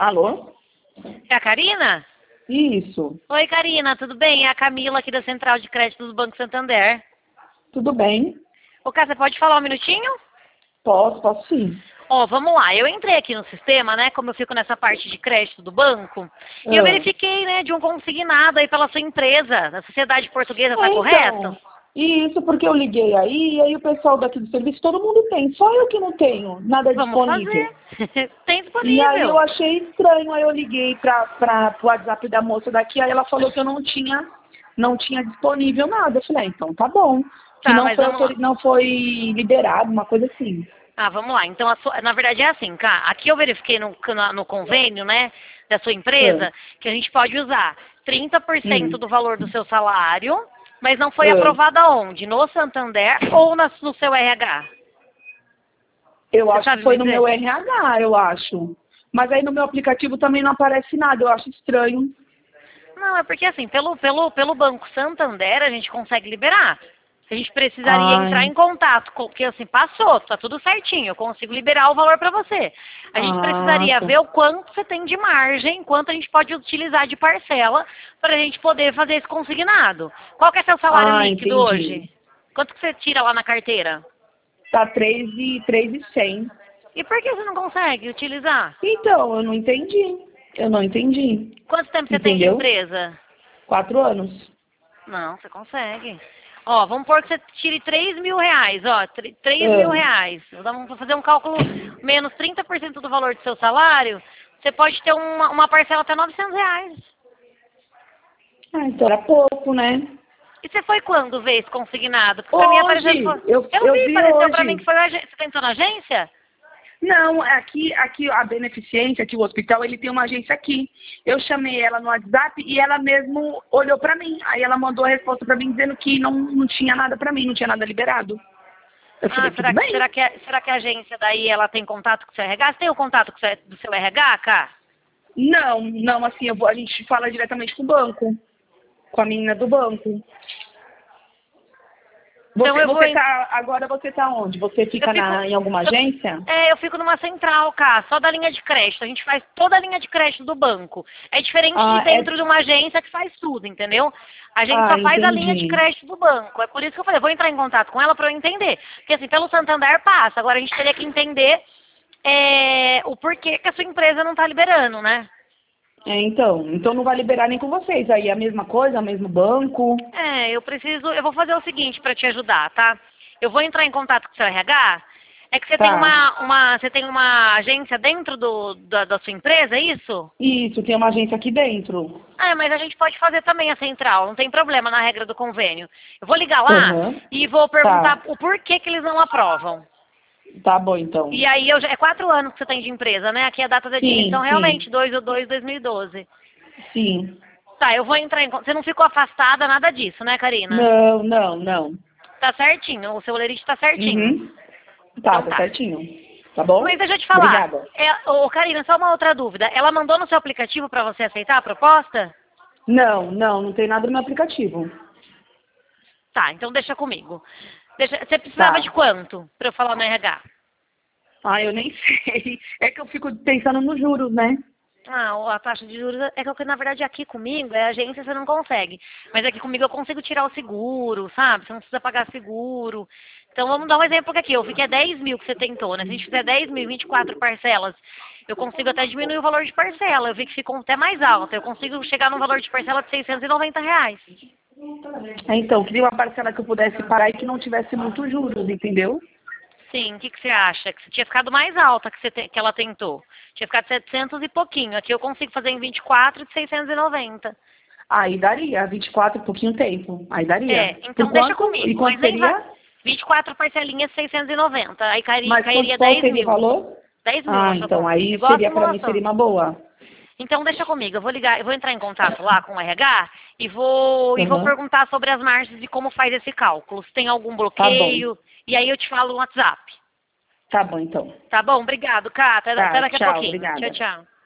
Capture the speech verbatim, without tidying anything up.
Alô? É a Karina? Isso. Oi, Karina, tudo bem? É a Camila aqui da Central de Crédito do Banco Santander. Tudo bem? Ô, Cá, você pode falar um minutinho? Posso, posso sim. Ó, vamos lá. Eu entrei aqui no sistema, né, como eu fico nessa parte de crédito do banco, e eu Ah. verifiquei, né, de um consignado aí pela sua empresa, da Sociedade Portuguesa, tá É, correto? então, isso porque eu liguei aí, e aí o pessoal daqui do serviço, todo mundo tem, só eu que não tenho nada Vamos disponível. fazer. Tem E aí eu disponível. achei estranho, aí eu liguei para para o WhatsApp da moça daqui, aí ela falou que eu não tinha, não tinha disponível nada. Eu falei, ah, então tá bom. Que Tá, não mas foi, vamos lá. autori- não foi liberado, uma coisa assim. Ah, vamos lá. Então, a sua- na verdade é assim, cá. Aqui eu verifiquei no, no, no convênio, né, da sua Ah, empresa, que a gente pode usar trinta por cento hum, do valor do seu salário, mas não foi ah. aprovado aonde? No Santander ou na- no seu R H? Eu Você acho que sabe me foi no dizer? meu R H, eu acho. Mas aí no meu aplicativo também não aparece nada, eu acho estranho. Não, é porque assim, pelo, pelo, pelo Banco Santander a gente consegue liberar. A gente precisaria entrar Ai, em contato, com- porque assim, passou, tá tudo certinho, eu consigo liberar o valor para você. A gente ah, precisaria tá. ver o quanto você tem de margem, quanto a gente pode utilizar de parcela para a gente poder fazer esse consignado. Qual que é seu salário Ah, líquido entendi. hoje? Quanto que você tira lá na carteira? Tá três e três e cem. E por que você não consegue utilizar? Então, eu não entendi. Eu não entendi. Quanto tempo você tem de Entendeu? empresa? Quatro anos. Não, você consegue. Ó, vamos pôr que você tire três mil reais, ó, tr- três mil Ah, reais. Vamos fazer um cálculo menos trinta por cento do valor do seu salário, você pode ter uma, uma parcela até novecentos reais. ah, então era pouco, né? E você foi quando ver esse consignado? Porque pra mim apareceu que foi... Hoje, eu, Eu eu vi, vi apareceu pra mim hoje. que foi a agência. Você tentou na agência? Não, aqui, aqui a beneficência, aqui o hospital, ele tem uma agência aqui. Eu chamei ela no WhatsApp e ela mesmo olhou pra mim. Aí ela mandou a resposta pra mim dizendo que não, não tinha nada pra mim, não tinha nada liberado. Eu falei, Ah, tudo será, bem. será, que, a- será que a agência daí ela tem contato com o seu R H? Você tem o contato com o seu- do seu R H, cá? Não, não, assim, eu vou, a gente fala diretamente com o banco, com a menina do banco. Então Você, eu vou, você tá, agora você tá onde? Você Eu fica fico, na, em alguma eu, agência? é, eu fico numa central, cá, só da linha de crédito. A gente faz toda a linha de crédito do banco. É diferente de Ah, é, dentro de uma agência que faz tudo, entendeu? A gente ah, só faz a linha de entendi. crédito do banco. É por isso que eu falei, eu vou entrar em contato com ela para eu entender. Porque assim, pelo Santander passa. Agora a gente teria que entender é, o porquê que a sua empresa não está liberando, né? É, então, então não vai liberar nem com vocês. Aí é a mesma coisa, o mesmo banco. É, eu preciso, eu vou fazer o seguinte para te ajudar, tá? Eu vou entrar em contato com o seu R H. É que você tem Tá. uma, uma, você tem uma agência dentro do, da, da sua empresa, é isso? Isso, tem uma agência aqui dentro. Ah, mas a gente pode fazer também a central, não tem problema na regra do convênio. Eu vou ligar lá Aham. e vou Tá. perguntar o porquê que eles não aprovam. Tá bom, então. E aí, eu já, é quatro anos que você tem de empresa, né? Aqui é a data de admissão Sim, sim, realmente, dois de dois de dois mil e doze. sim. Tá, eu vou entrar em... con- Você não ficou afastada, nada disso, né, Karina? Não, não, não. Tá certinho, o seu olerite tá certinho. Uhum. Tá, Então tá tá. certinho. Tá bom? Mas deixa eu te falar. Obrigada. É, ô, Karina, só uma outra dúvida. Ela mandou no seu aplicativo para você aceitar a proposta? Não, não, não tem nada no meu aplicativo. Tá, então deixa comigo. Deixa- você precisava de Tá. quanto para eu falar no R H? Ah, eu nem sei. É que eu fico pensando nos juros, né? Ah, o- a taxa de juros é que, na verdade, aqui comigo, é agência, você não consegue. Mas aqui comigo eu consigo tirar o seguro, sabe? Você não precisa pagar seguro. Então, vamos dar um exemplo aqui. Eu vi que é dez mil que você tentou, né? Se a gente fizer dez mil, vinte e quatro parcelas, eu consigo até diminuir o valor de parcela. Eu vi que ficou até mais alto. Eu consigo chegar num valor de parcela de seiscentos e noventa reais. É, então, queria uma parcela que eu pudesse parar e que não tivesse muitos juros, entendeu? Sim, o que, que você acha? Que você tinha ficado mais alta que, você te- que ela tentou. Tinha ficado setecentos e pouquinho. Aqui eu consigo fazer em vinte e quatro de seiscentos e noventa. Aí daria, vinte e quatro, pouquinho tempo. Aí daria. É, então Por deixa quanto? E comigo. Mas quanto nem vai. seria? vinte e quatro parcelinhas, seiscentos e noventa. Aí cairia, Mas quanto, cairia qual dez seria o mil. valor? dez mil Ah, na sua então conta. aí Igual a seria, pra mim, seria simulação. uma boa. Então deixa comigo. Eu vou ligar, eu vou entrar em contato lá com o R H e vou, e vou Aham. perguntar sobre as margens e como faz esse cálculo. Se tem algum Tá bom. bloqueio. E aí eu te falo no WhatsApp. Tá bom, então. Tá bom? Obrigado, Cá. Até, até Tá, daqui a tchau, pouquinho. Tchau, obrigada. tchau.